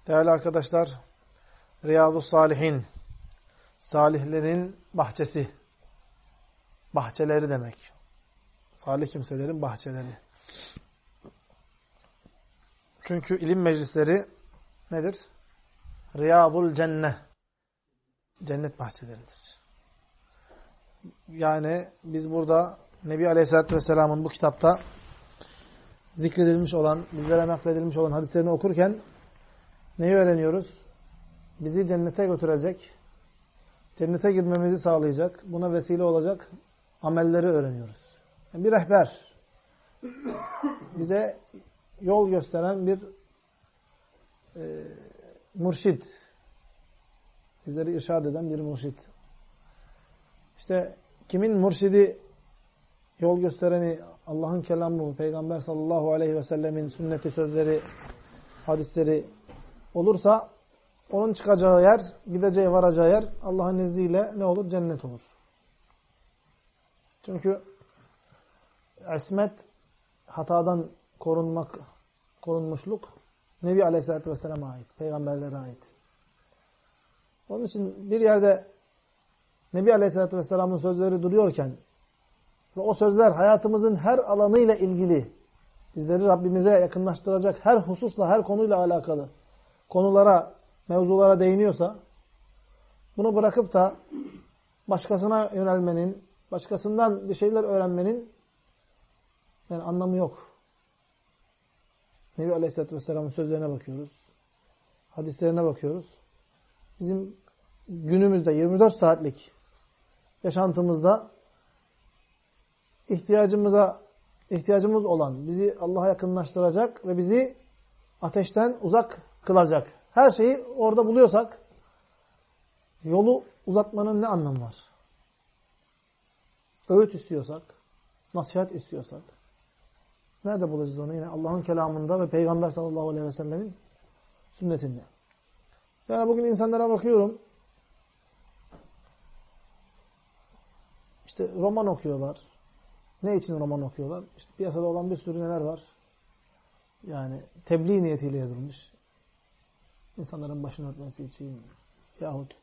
Değerli arkadaşlar, Riyadus-Salihin, salihlerin bahçesi, bahçeleri demek. Salih kimselerin bahçeleri. Çünkü ilim meclisleri nedir? Riyadul Cenne, cennet bahçeleridir. Yani biz burada Nebi Aleyhisselatü Vesselam'ın bu kitapta zikredilmiş olan, bizlere nakledilmiş olan hadislerini okurken neyi öğreniyoruz? Bizi cennete götürecek, cennete girmemizi sağlayacak, buna vesile olacak amelleri öğreniyoruz. Yani bir rehber, bize yol gösteren bir mürşid, bizleri irşad eden bir mürşid. İşte kimin mürşidi, yol göstereni Allah'ın kelamı, Peygamber sallallahu aleyhi ve sellemin sünneti, sözleri, hadisleri olursa onun çıkacağı yer, gideceği, varacağı yer Allah'ın izniyle ne olur? Cennet olur. Çünkü ismet, hatadan korunmuşluk Nebi Aleyhisselatü Vesselam'a ait, peygamberlere ait. Onun için bir yerde Nebi Aleyhisselatü Vesselam'ın sözleri duruyorken ve o sözler hayatımızın her alanıyla ilgili, bizleri Rabbimize yakınlaştıracak her hususla, her konuyla alakalı konulara, mevzulara değiniyorsa, bunu bırakıp da başkasına yönelmenin, başkasından bir şeyler öğrenmenin yani anlamı yok. Nebi Aleyhisselatü Vesselam'ın sözlerine bakıyoruz. Hadislerine bakıyoruz. Bizim günümüzde 24 saatlik yaşantımızda ihtiyacımız olan, bizi Allah'a yakınlaştıracak ve bizi ateşten uzak kılacak her şeyi orada buluyorsak, yolu uzatmanın ne anlamı var? Öğüt istiyorsak, nasihat istiyorsak, nerede bulacağız onu? Yine Allah'ın kelamında ve Peygamber sallallahu aleyhi ve sellemin sünnetinde. Yani bugün insanlara bakıyorum, işte roman okuyorlar. Ne için roman okuyorlar? İşte piyasada olan bir sürü neler var? Yani tebliğ niyetiyle yazılmış. İnsanların başını örtmesi için yahut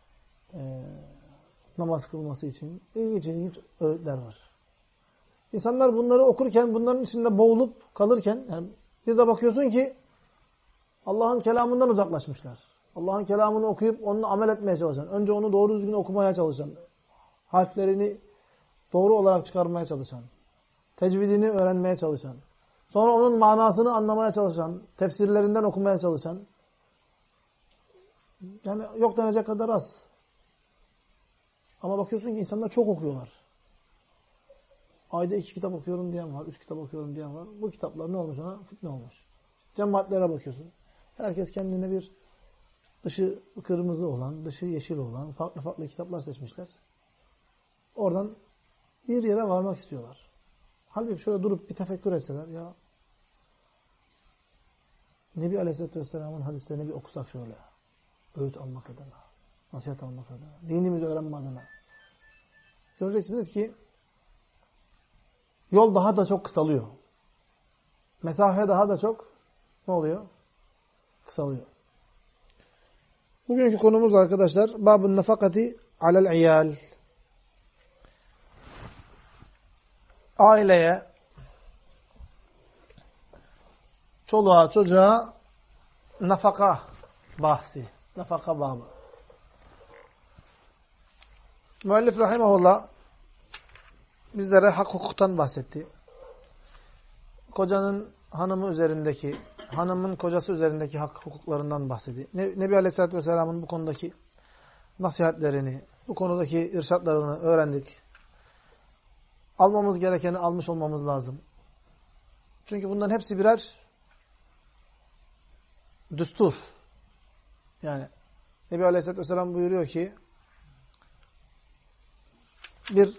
namaz kılması için ilginç öğütler var. İnsanlar bunları okurken, bunların içinde boğulup kalırken yani bir de bakıyorsun ki Allah'ın kelamından uzaklaşmışlar. Allah'ın kelamını okuyup onunla amel etmeye çalışan, önce onu doğru düzgün okumaya çalışan, harflerini doğru olarak çıkarmaya çalışan, tecvidini öğrenmeye çalışan, sonra onun manasını anlamaya çalışan, tefsirlerinden okumaya çalışan, yani yok denecek kadar az. Ama bakıyorsun ki insanlar çok okuyorlar. Ayda 2 kitap okuyorum diyen var, 3 kitap okuyorum diyen var. Bu kitaplar ne olmuş ona? Fitne olmuş. Cemaatlere bakıyorsun. Herkes kendine bir dışı kırmızı olan, dışı yeşil olan farklı farklı kitaplar seçmişler. Oradan bir yere varmak istiyorlar. Halbuki şöyle durup bir tefekkür etseler ya Nebi Aleyhisselatü Vesselam'ın hadislerini bir okusak şöyle. Öğüt almak adına, nasihat almak adına, dinimizi öğrenme adına. Göreceksiniz ki yol daha da çok kısalıyor. Mesafe daha da çok ne oluyor? Kısalıyor. Bugünkü konumuz arkadaşlar Babun nefakati alel iyal. Aileye, çoluğa, çocuğa nafaka bahsi. Nafaka babı. Müellif rahimahullah bizlere hak hukuktan bahsetti. Kocanın hanımı üzerindeki, hanımın kocası üzerindeki hak hukuklarından bahsetti. Nebi Aleyhisselatü Vesselam'ın bu konudaki nasihatlerini, bu konudaki irşatlarını öğrendik. Almamız gerekeni almış olmamız lazım. Çünkü bunların hepsi birer düstur. Yani Nebi Aleyhisselatü Vesselam buyuruyor ki bir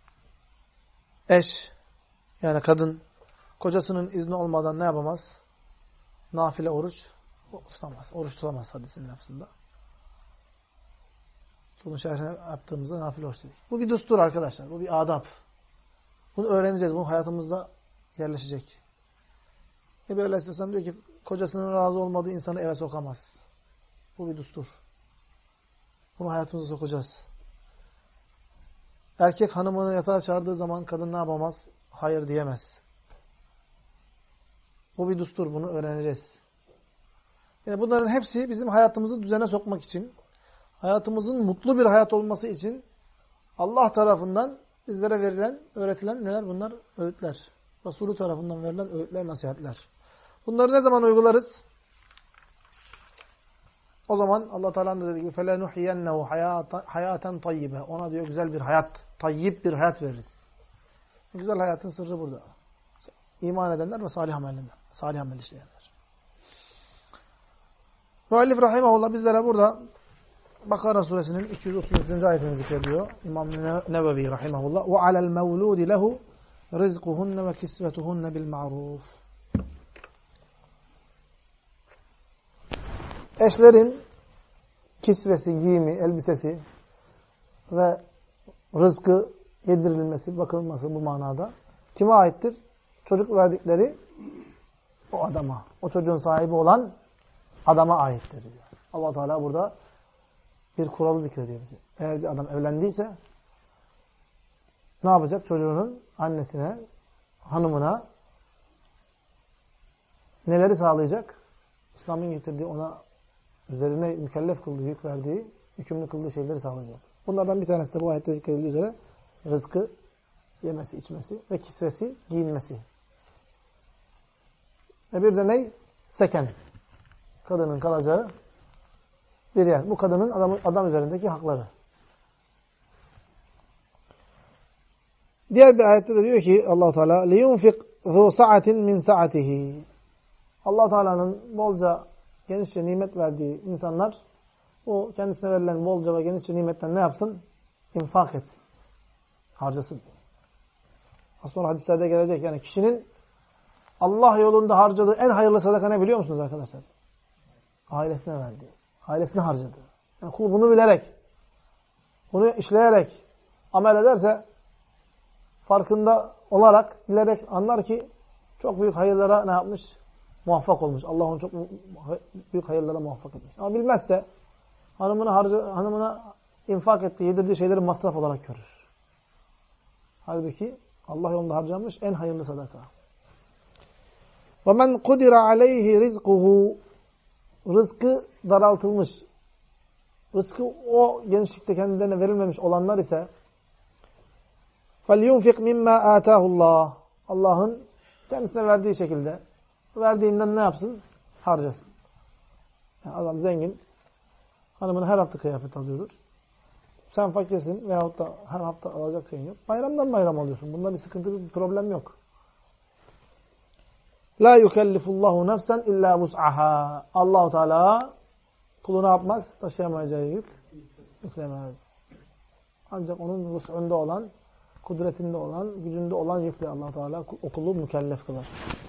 eş yani kadın kocasının izni olmadan ne yapamaz? Nafile oruç tutamaz. Oruç tutamaz hadisinin lafzında. Bunun şerhine yaptığımızda nafile oruç dedik. Bu bir düstur arkadaşlar. Bu bir adab. Bunu öğreneceğiz. Bu hayatımızda yerleşecek. Nebi Aleyhisselam diyor ki kocasının razı olmadığı insanı eve sokamaz. Bu bir düstur. Bunu hayatımıza sokacağız. Erkek hanımını yatağa çağırdığı zaman kadın ne yapamaz? Hayır diyemez. Bu bir düstur. Bunu öğreneceğiz. Yani bunların hepsi bizim hayatımızı düzene sokmak için, hayatımızın mutlu bir hayat olması için Allah tarafından bizlere verilen, öğretilen neler bunlar? Öğütler. Resulü tarafından verilen öğütler, nasihatler. Bunları ne zaman uygularız? O zaman Allah Teala'nın da dediği gibi فَلَنُحْيَنَّهُ hayaten tayyibe. Ona diyor güzel bir hayat, tayyib bir hayat veririz. Güzel hayatın sırrı burada. İman edenler ve salih amel işleyenler. Müellif rahimahullah bizlere burada Bakara suresinin 233. ayetini zikrediyor. İmam Nevevi rahimahullah. وَعَلَى الْمَوْلُودِ لَهُ رِزْقُهُنَّ وَكِسْوَتُهُنَّ بِالْمَعْرُوفِ. Eşlerin kisvesi, giyimi, elbisesi ve rızkı yedirilmesi, bakılması bu manada kime aittir? Çocuk verdikleri o adama, o çocuğun sahibi olan adama aittir diyor. Allah Teala burada bir kuralı zikrediyor bize. Eğer bir adam evlendiyse ne yapacak? Çocuğunun annesine, hanımına neleri sağlayacak? İslam'ın getirdiği ona üzerine mükellef kıldığı, yük verdiği, yükümlü kıldığı şeyleri sağlayacak. Bunlardan bir tanesi de bu ayette zikredildiği üzere rızkı yemesi, içmesi ve kisvesi, giyinmesi. Ve bir de ne? Seken. Kadının kalacağı bir yer. Bu kadının adam üzerindeki hakları. Diğer bir ayette de diyor ki Allah-u Teala لِيُنْفِقْ ذُو سَعَةٍ مِنْ سَعَتِهِ. Allah Teala'nın bolca, genişçe nimet verdiği insanlar o kendisine verilen bolca ve genişçe nimetten ne yapsın? İnfak etsin. Harcasın. Az sonra hadislerde gelecek. Yani kişinin Allah yolunda harcadığı en hayırlı sadaka ne biliyor musunuz arkadaşlar? Ailesine verdiği. Ailesine harcadığı. Yani kul bunu bilerek, bunu işleyerek amel ederse farkında olarak, bilerek anlar ki çok büyük hayırlara ne yapmış? Muvaffak olmuş. Allah onu çok büyük hayırlara muvaffak etmiş. Ama bilmezse hanımına infak ettiği, yedirdiği şeyleri masraf olarak görür. Halbuki Allah yolunda harcanmış en hayırlı sadaka. وَمَنْ قُدِرَ عَلَيْهِ رِزْقُهُ. Rızkı daraltılmış, rızkı o genişlikte kendilerine verilmemiş olanlar ise فَلْيُنْفِقْ مِمَّا آتَاهُ اللّٰهِ. Allah'ın kendisine verdiği şekilde, verdiğinden ne yapsın? Harcasın. Yani adam zengin, hanımına her hafta kıyafet alıyordur. Sen fakirsin veyahut da her hafta alacak şeyin yok. Bayramdan bayram alıyorsun. Bunda bir sıkıntı, bir problem yok. La yukellifullahu nefsen illa vus'aha. Allah-u Teala kulu ne yapmaz? Taşıyamayacağı yük yüklemez. Ancak onun vus'unda olan, kudretinde olan, gücünde olan yükle Allah-u Teala o kulu mükellef kılar.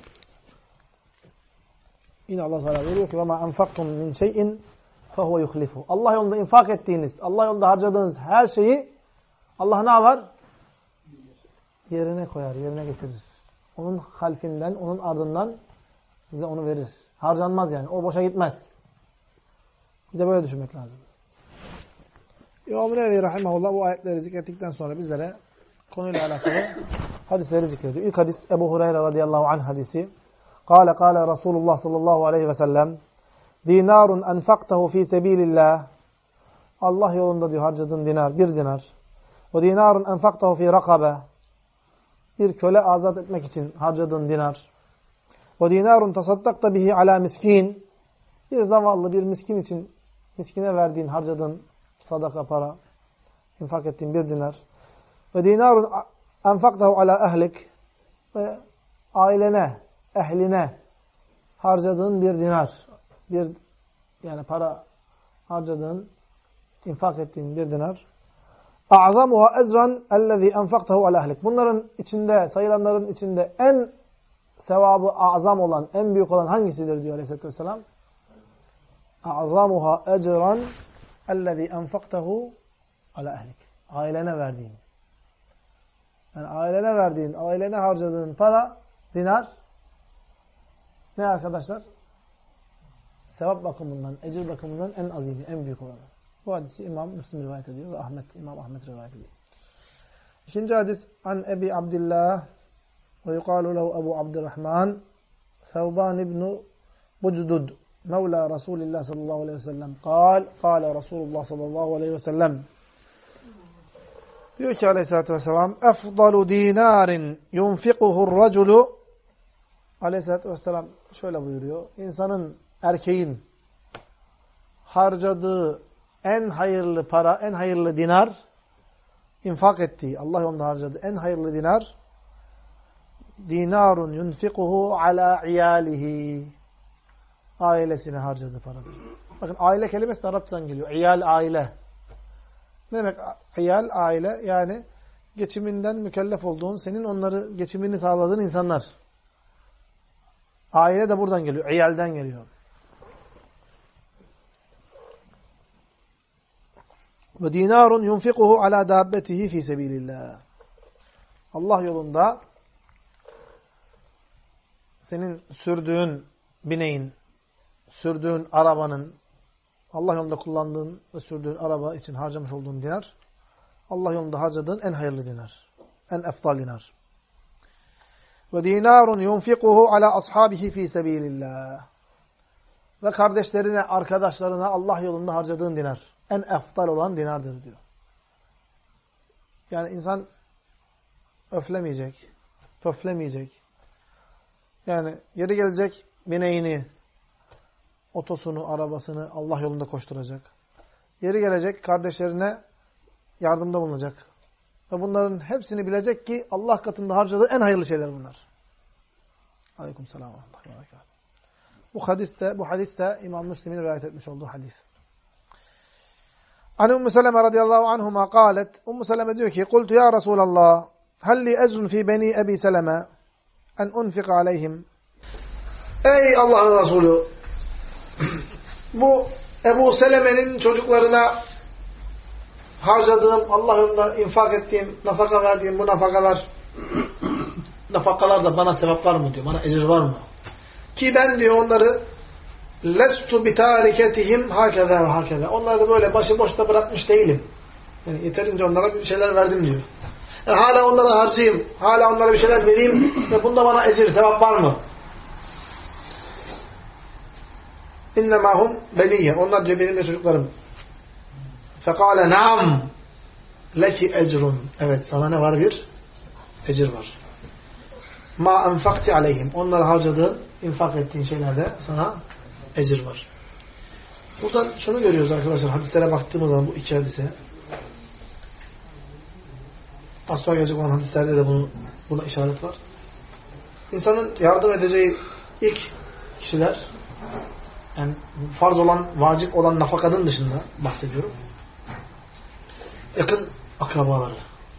Yine Allah Teala diyor ki: "Ve ma enfaktum min şey'in fehuve yuhlifu." Allah yolunda infak ettiğiniz, Allah yolunda harcadığınız her şeyi Allah ne yapar? Yerine koyar, yerine getirir. Onun halfinden, onun ardından size onu verir. Harcanmaz yani. O boşa gitmez. Bir de böyle düşünmek lazım. İmam-ı Nevevi rahimahullah bu ayetleri zikrettikten sonra bizlere konuyla alakalı hadisleri zikrediyor. İlk hadis Ebu Hureyre radıyallahu anh hadisi. Kâle Resulullah sallallahu aleyhi ve sellem dinarun enfaktehu fî sebîlillah. Allah yolunda diyor harcadığın dinar, bir dinar. O dinarun enfaktehu fî rakabe. Bir köle azat etmek için harcadığın dinar. O dinarun tasaddakta bihi ala miskin. Bir zavallı, bir miskin için miskine verdiğin, harcadığın sadaka para, infak ettiğin bir dinar. Ve dinarun enfaktehu ala ehlik. Ve ailene, ehline harcadığın bir dinar. Bir yani para harcadığın, infak ettiğin bir dinar. A'zamuha ecran ellezî enfaktehu ala ehlik. Bunların içinde, sayılanların içinde en sevabı azam olan, en büyük olan hangisidir diyor Aleyhisselatü Vesselam? A'zamuha ecran ellezî enfaktehu ala ehlik. Ailene verdiğin. Yani ailene verdiğin, ailene harcadığın para, dinar ne arkadaşlar? sevap bakımından, ecir bakımından en azimi, en büyük olanı. Bu hadisi İmam Müslim rivayet ediyor ve İmam Ahmed rivayet ediyor. İkinci hadis an Ebi Abdillah ve yuqalu lehu Ebu Abdurrahman Thevban ibn Bucdud Mevla Resulillah sallallahu aleyhi ve sellem kâle Resulullah sallallahu aleyhi ve sellem diyor ki aleyhissalatü vesselam efdalu dinarin yunfikuhur raculu aleyhissalatü vesselam şöyle buyuruyor. İnsanın, erkeğin harcadığı en hayırlı para, en hayırlı dinar, infak ettiği, Allah yolunda harcadığı en hayırlı dinar, dinarun yunfikuhu ala iyalihi, ailesine harcadığı paradır. Bakın aile kelimesi de Arapçadan geliyor. İyal, aile. Ne demek iyal, aile? Yani geçiminden mükellef olduğun, senin onları geçimini sağladığın insanlar. Aile de buradan geliyor. İyalden geliyor. Ve dinarun yunfikuhu ala dabbetihi fi sebilillah. Allah yolunda senin sürdüğün bineğin, sürdüğün arabanın, Allah yolunda kullandığın ve sürdüğün araba için harcamış olduğun dinar, Allah yolunda harcadığın en hayırlı dinar. En efdal dinar. Ve dinarun yunfikuhu ala ashabihi fi sebilillah. Ve kardeşlerine, arkadaşlarına Allah yolunda harcadığın dinar. En efdal olan dinardır diyor. Yani insan öflemeyecek, pöflemeyecek. Yani yeri gelecek bineğini, otosunu, arabasını Allah yolunda koşturacak. Yeri gelecek kardeşlerine yardımda bulunacak. Ve bunların hepsini bilecek ki Allah katında harcadığı en hayırlı şeyler bunlar. Aleykümselam ve rahmetullahi ve berekatuhu. Bu hadiste İmam Müslim'in rivayet etmiş olduğu hadis. An Ümmü Seleme radıyallahu anhuma kâlet. Ümmü Seleme diyor ki: "Kultu ya Resulallah, halli ecrun fi beni Ebi Seleme en unfik aleyhim." Ey Allah'ın Resulü, bu Ebu Seleme'nin çocuklarına harcadığım, Allah yolunda infak ettiğim, nafaka verdiğim bu nafakalar da bana sevap var mı diyor, bana ecir var mı? Ki ben diyor onları lestu bitariketihim hakeza ve hakeza. Onları böyle başıboş da bırakmış değilim. Yani yeterince onlara bir şeyler verdim diyor. Yani hala onları harcayayım, hala onlara bir şeyler vereyim ve bunda bana ecir, sevap var mı? İnnemâ hum beniyye. Onlar diyor benim de çocuklarım. Fekâle naam leki ecrun. Evet, sana ne var? Bir ecir var. Ma enfakti aleyhim. Onlara harcadığın, infak ettiğin şeylerde sana ecir var. Buradan şunu görüyoruz arkadaşlar. Hadislere baktığımız zaman bu iki hadise. Az sonra gelecek olan hadislerde de buna işaret var. İnsanın yardım edeceği ilk kişiler, yani farz olan, vacip olan nafakanın dışında bahsediyorum. Yakın akrabaları.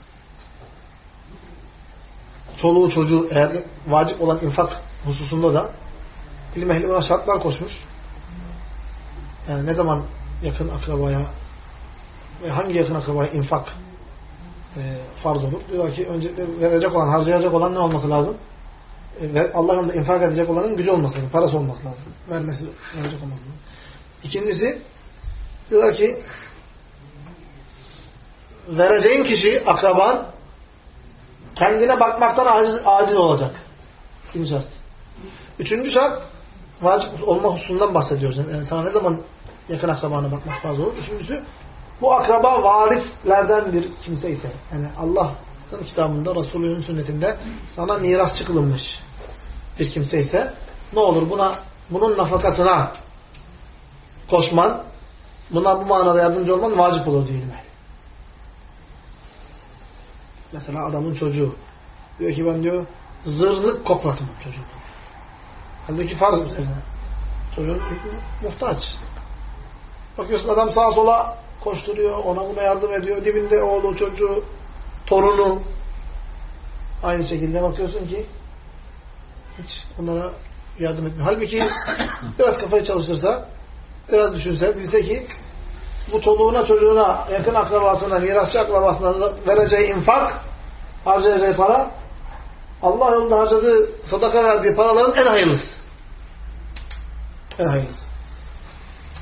Çoluğu çocuğu, eğer vacip olan infak hususunda da ilim ehli buna şartlar koşmuş. Yani ne zaman yakın akrabaya ve hangi yakın akrabaya infak farz olur? Diyorlar ki öncelikle verecek olan, harcayacak olan ne olması lazım? Allah yolunda infak edecek olanın gücü olması lazım, parası olması lazım. Verecek olması lazım. İkincisi, diyorlar ki vereceğin kişi, akraban kendine bakmaktan aciz olacak. İkinci şart. Üçüncü şart, vacip olma hususundan bahsediyoruz. Yani sana ne zaman yakın akrabana bakmak fazla olur? Üçüncüsü, bu akraba varislerden bir kimse ise, yani Allah'ın kitabında, Resulünün sünnetinde sana mirasçı kılınmış bir kimse ise ne olur? Bunun nafakasına koşman, buna bu manada yardımcı olman vacip olur diyelim. Mesela adamın çocuğu diyor ki ben diyor zırnık koklatmam çocuğum. Halbuki farz üzerine. Çocuğun muhtaç. Bakıyorsun adam sağa sola koşturuyor, ona buna yardım ediyor. Dibinde oğlu, çocuğu, torunu. Aynı şekilde bakıyorsun ki hiç onlara yardım etmiyor. Halbuki biraz kafayı çalıştırsa, biraz düşünse, bilse ki bu çoluğuna, çocuğuna, yakın akrabasına, mirasçı akrabasına vereceği infak, harcayacağı para, Allah yolunda harcadığı, sadaka verdiği paraların en hayırlısı. En hayırlısı.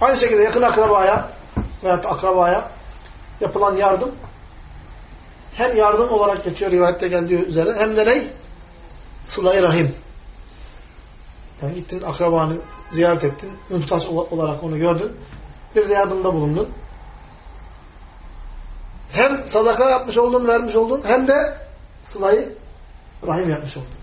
Aynı şekilde yakın akrabaya veyahut akrabaya yapılan yardım hem yardım olarak geçiyor rivayette geldiği üzere hem de ne? Sıla-i rahim. Yani gittin akrabanı ziyaret ettin. Muhtaç olarak onu gördün. Bir de yardımda bulundun. Hem sadaka yapmış oldun, vermiş oldun hem de sıla-i rahim yapmış oldun.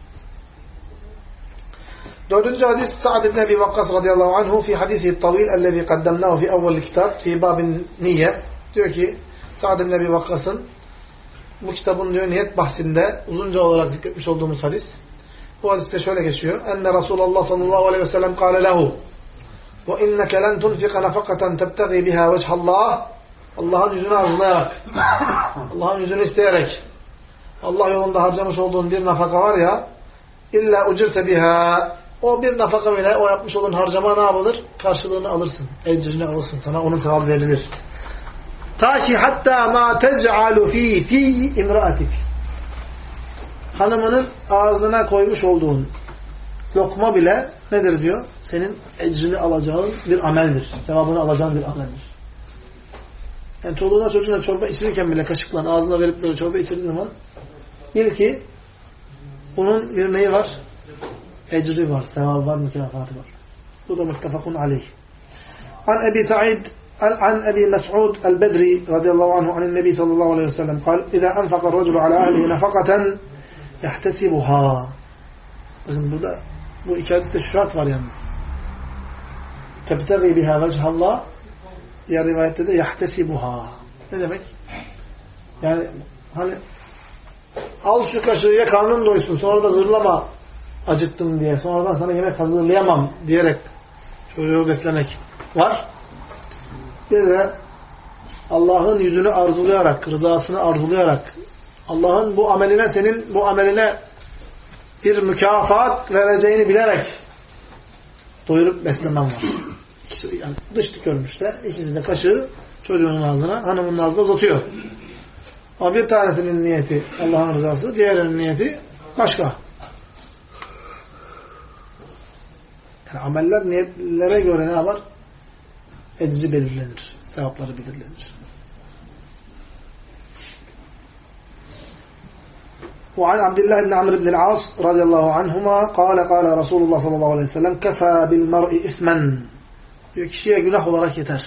Dördüncü hadis Sa'd ibn Ebi Vakkas radıyallahu anhu fi hadisihi tavil ellezî kaddemnâhu fi evvel kitap fi babin niyye. Diyor ki Sa'd ibn Ebi Vakkas'ın bu kitabın diyor niyet bahsinde uzunca olarak zikretmiş olduğumuz hadis. Bu hadiste şöyle geçiyor. Enne Resulullah sallallahu aleyhi ve sellem kâle lehu ve inneke len tunfika nafakaten tebtegi biha vechallah. Allah'ın yüzünü arzulayarak, Allah'ın yüzünü isteyerek, Allah yolunda harcamış olduğun bir nafaka var ya, illa ucirte biha. O bir nafaka bile, o yapmış olduğun harcama ne yapılır? Karşılığını alırsın. Ecrini alırsın. Sana onun sevabı verilir. Ta ki hatta ma tec'alu fi imraatik. Hanımının ağzına koymuş olduğun lokma bile nedir diyor? Senin ecrini alacağın bir ameldir. Sevabını alacağın bir ameldir. Yani çoluğuna çocuğuna çorba içirirken bile kaşıkla ağzına verip böyle çorba içirdiğin zaman bil ki bunun bir neyi var? Ecri var, sevabı var, mükafatı var. Bu da muttefakun aleyh. An Ebi Sa'id عن أبي مسعود البدري رضي الله عنه عن النبي صلى الله عليه وسلم قال إذا أنفق الرجل على أهله نفقة يحتسبها. Bakın burada bu iki hadiste şu şart var yalnız. Tebtegi biha vechallah. Diğer rivayette de yahtesibuha. Ne demek? Yani hani al şu kaşığı ye karnın doysun sonra da zırlama acıktım diye sonradan sana yemek hazırlayamam diyerek çocuğu beslemek var. Bir de Allah'ın yüzünü arzulayarak, rızasını arzulayarak, Allah'ın bu ameline, senin bu ameline bir mükafat vereceğini bilerek doyurup beslemen var. İkisi, yani dış görünüşte ikisi de kaşığı çocuğunun ağzına, hanımın ağzına uzatıyor. Ama bir tanesinin niyeti Allah'ın rızası, diğerinin niyeti başka. Yani ameller niyetlere göre ne var? Ecri belirlenir. Sevapları belirlenir. وعن عبد الله بن عمرو بن العاص رضي الله عنهما قال قال رسول الله صلى الله عليه وسلم كفى بالمرء إثما. Diyor kişiye günah olarak yeter.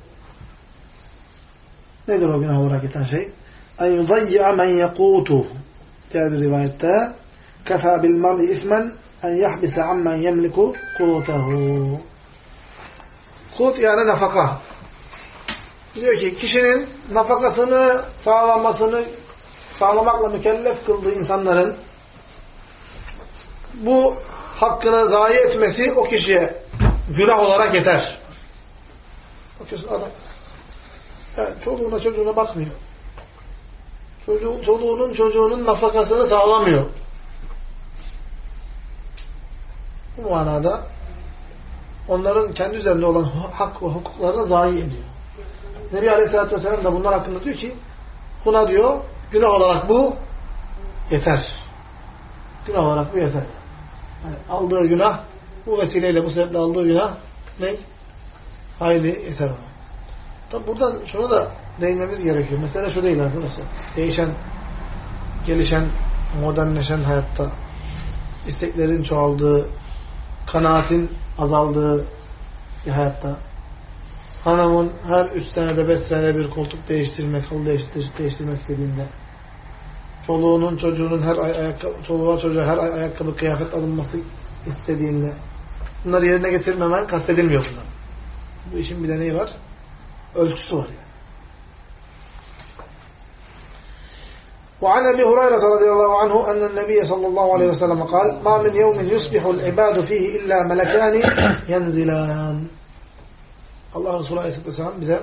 Nedir o günah olarak yeten şey? En yudayya men yekutuh. Diğer bir rivayette kefâ bil mar'i ismen en yahbise ammen yemliku kutehu. Kut yani nafaka. Diyor ki kişinin nafakasını sağlamakla mükellef kıldığı insanların bu hakkını zayi etmesi o kişiye günah olarak yeter. Bakıyorsun adam yani çoluğuna çocuğuna bakmıyor. Çoluğunun çocuğunun nafakasını sağlamıyor. Bu manada onların kendi üzerinde olan hak ve hukuklarını zayi ediyor. Nebi Aleyhisselatü Vesselam da bunlar hakkında diyor ki buna diyor günah olarak bu yeter. Günah olarak bu yeter. Yani aldığı günah bu vesileyle bu sebeple aldığı günah ne? Hayli yeter ona. Tabi buradan şuna da değinmemiz gerekiyor. Mesela şu değil arkadaşlar. Değişen, gelişen, modernleşen hayatta isteklerin çoğaldığı, kanaatin azaldığı bir hayatta hanımın her 3 senede 5 senede bir koltuk değiştirmek, halı değiştirmek istediğinde çoluğunun çocuğunun çoluğa çocuğa her ay ayakkabı kıyafet alınması istediğinde bunları yerine getirmemen kastedilmiyor bunlar. Bu işin bir deneyi var. Ölçüsü var yani. وعن أبي هريرة رضي الله عنه أن النبي صلى الله عليه وسلم قال ما من يوم يصبح العباد فيه إلا ملكان ينزلان. Allah Resulü Aleyhisselatü Vesselam bize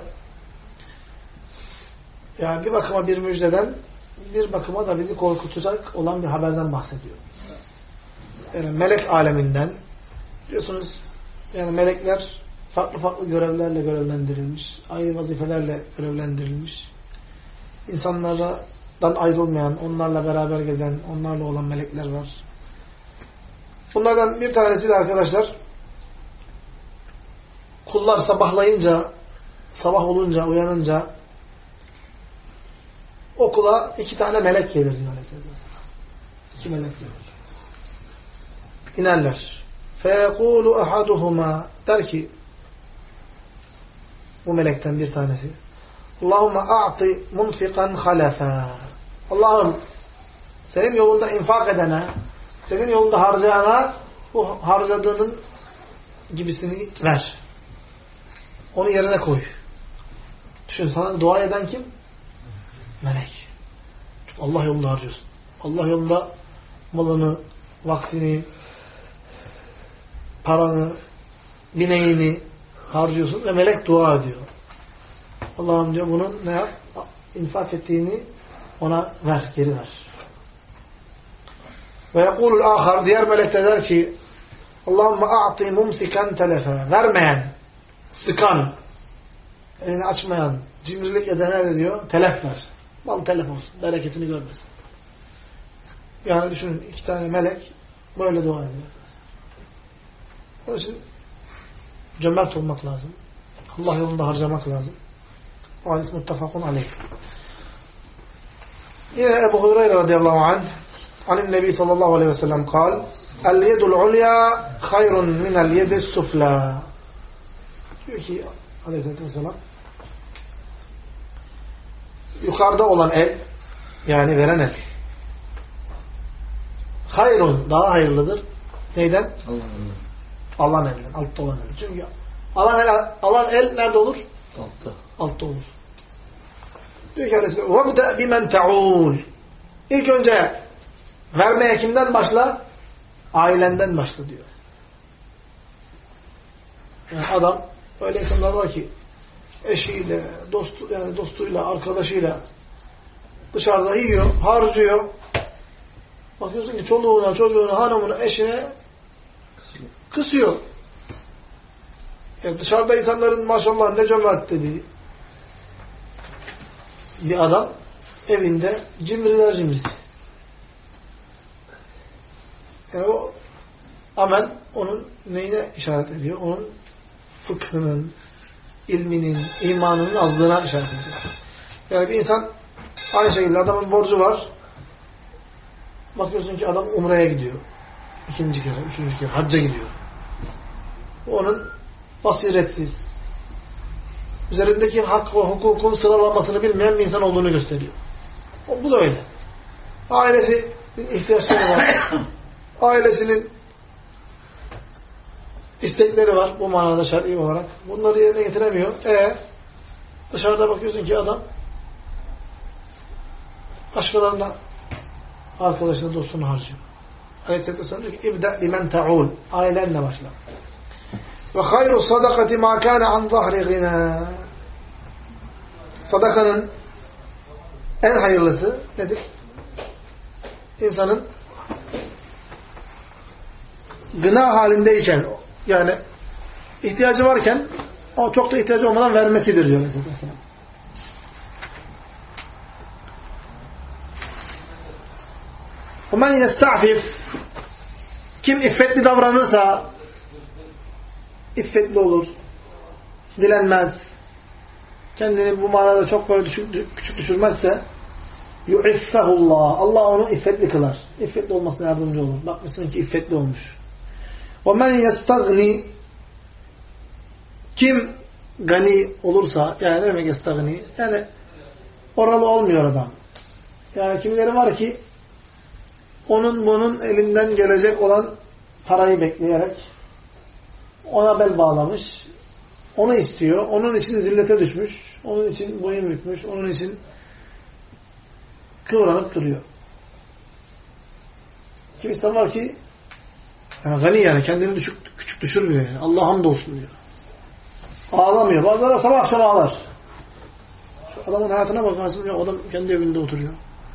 yani bir bakıma bir müjdeden bir bakıma da bizi korkutacak olan bir haberden bahsediyor. Yani melek aleminden biliyorsunuz yani melekler farklı farklı görevlerle görevlendirilmiş, ayrı vazifelerle görevlendirilmiş. İnsanlardan ayrılmayan, onlarla beraber gezen, onlarla olan melekler var. Bunlardan bir tanesi de arkadaşlar kullar sabahlayınca, sabah olunca, uyanınca okula 2 tane melek gelir diyor Aleyhisselatü Vesselam. 2 melek gelir. İnerler. فَيَقُولُ أَحَدُهُمَا Der ki bu melekten bir tanesi Allahümme a'ti munfiqan halefa. Allah'ım senin yolunda infak edene, senin yolunda harcayana bu harcadığının gibisini ver. Onu yerine koy. Düşün, sana dua eden kim? Melek. Çünkü Allah yolunda harcıyorsun. Allah yolunda malını, vaktini, paranı, bineğini harcıyorsun ve melek dua ediyor. Allah'ım diyor bunu ne yap? İnfak ettiğini ona ver, geri ver. Ve yekulul ahar, diğer melek de der ki Allahümme a'ti mumsikan telefe. Vermeyen, sıkan, elini açmayan, cimrilik edene de diyor, telef ver. Mal telef olsun, bereketini görmesin. Yani düşünün, 2 tane melek böyle dua ediyor. Onun için cömert olmak lazım. Allah yolunda harcamak lazım. O hadis muttefakun aleyh. Yine Ebu Hureyre radıyallahu anh anin Nebi sallallahu aleyhi ve sellem kal el-yedul ulya hayrun minel yedis sufla. Diyor ki aleyhissalatü vesselam yukarıda olan el, yani veren el, hayrun, daha hayırlıdır. Neyden? Alan elden, altta olan el. Çünkü alan el nerede olur? Altta. Altta olur. Diyor ki aleyhisselam وَبْدَأْ بِمَنْ تَعُولُ. İlk önce vermeye kimden başla? Ailenden başla diyor. Yani adam, öyle insanlar var ki eşiyle, dostuyla, arkadaşıyla dışarıda yiyor, harcıyor. Bakıyorsun ki çoluğuna, çocuğuna, hanımına, eşine kısıyor. Yani dışarıda insanların maşallah ne cömert dediği bir adam evinde cimriler cimrisi. Yani o amel onun neyine işaret ediyor? Onun fıkhının, ilminin, imanının azlığına işaret ediyor. Yani bir insan aynı şekilde adamın borcu var. Bakıyorsun ki adam umreye gidiyor. 2. kere, 3. kere hacca gidiyor. Onun basiretsiz, üzerindeki hak ve hukukun sıralamasını bilmeyen bir insan olduğunu gösteriyor. Bu da öyle. Ailesinin ihtiyaçları var. Ailesinin istekleri var bu manada şer'i olarak. Bunları yerine getiremiyor. Dışarıda bakıyorsun ki adam başkalarına, arkadaşına, dostunu harcıyor. Aleyhisselatü Vesselam diyor ki İbda' bimen ta'ul. Ailenle başla. Ve hayru sadakati ma kana an zahri gina. Sadakanın en hayırlısı nedir? İnsanın gına halindeyken, yani ihtiyacı varken o çok da ihtiyacı olmadan vermesidir diyor mesela. وَمَنْ يَسْتَعْفِفْ Kim iffetli davranırsa, iffetli olur, dilenmez, kendini bu manada çok böyle küçük düşürmezse, يُعِفَّهُ اللّٰهِ Allah onu iffetli kılar. İffetli olmasına yardımcı olur. Bakmışsın ki iffetli olmuş. وَمَنْ يَسْتَغْنِ Kim gani olursa, yani ne demek yestagni? Yani oralı olmuyor adam. Yani kimileri var ki onun bunun elinden gelecek olan parayı bekleyerek ona bel bağlamış, onu istiyor, onun için zillete düşmüş, onun için boyun bükmüş, onun için kıvranıp duruyor. Kimisi var ki gani, yani kendini küçük düşürmüyor. Yani. Allah hamdolsun diyor. Ağlamıyor. Bazıları sabah akşam ağlar. Şu adamın hayatına bakarsın ya, adam kendi evinde oturuyor.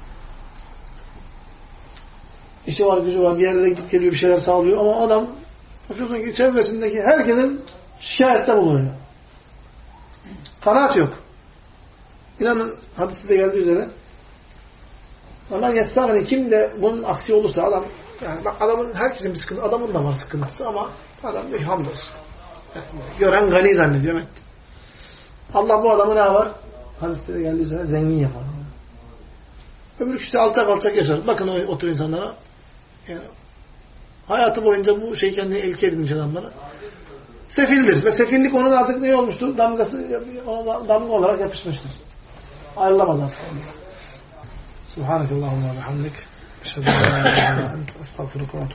İşi var, gücü var, bir yerlere gidip geliyor, bir şeyler sağlıyor ama adam bakıyorsun ki çevresindeki herkesin şikayette bulunuyor. Kanaat yok. İnanın hadiste de geldiği üzere Allah yestağni, kim de bunun aksi olursa adam, yani bak adamın, herkesin bir sıkıntı, adamın da var sıkıntısı ama adam diyor hamdolsun. Gören gani zannediyor. Evet. Allah bu adamı ne yapar? Hadiste de geldiği üzere zengin yapar. Öbür kişi alçak alçak yaşar. Bakın o tür insanlara. Yani hayatı boyunca bu şey kendini ilke edinmiş adamlara. Sefildir. Ve sefillik onun artık ne olmuştur? Damgası, ona damga olarak yapışmıştır. Ayrılamaz artık. Subhanakallahumma ve hamdik. Estağfurullah.